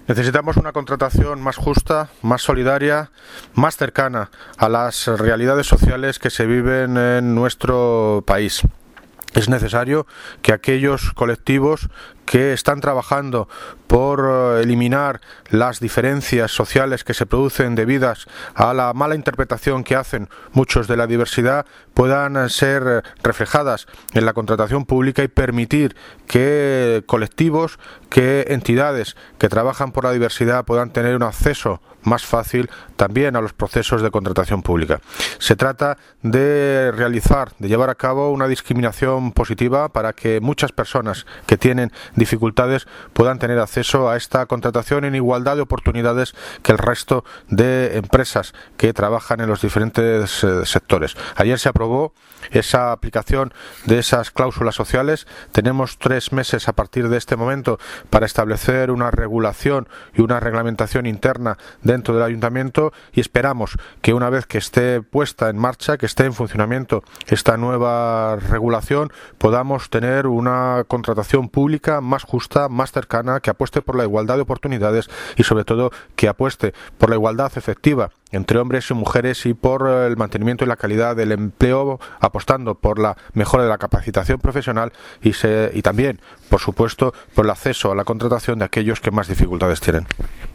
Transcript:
Necesitamos una contratación más justa, más solidaria, más cercana a las realidades sociales que se viven en nuestro país. Es necesario que aquellos colectivos que están trabajando por eliminar las diferencias sociales que se producen debidas a la mala interpretación que hacen muchos de la diversidad puedan ser reflejadas en la contratación pública y permitir que colectivos, que entidades que trabajan por la diversidad puedan tener un acceso más fácil también a los procesos de contratación pública. Se trata de llevar a cabo una discriminación positiva para que muchas personas que tienen dificultades puedan tener acceso a esta contratación en igualdad de oportunidades que el resto de empresas que trabajan en los diferentes sectores. Ayer se aprobó esa aplicación de esas cláusulas sociales. Tenemos 3 meses a partir de este momento para establecer una regulación y una reglamentación interna dentro del ayuntamiento y esperamos que una vez que esté puesta en marcha, que esté en funcionamiento esta nueva regulación, podamos tener una contratación pública más justa, más cercana, que apueste por la igualdad de oportunidades y sobre todo que apueste por la igualdad efectiva entre hombres y mujeres y por el mantenimiento y la calidad del empleo, apostando por la mejora de la capacitación profesional y también, por supuesto, por el acceso a la contratación de aquellos que más dificultades tienen.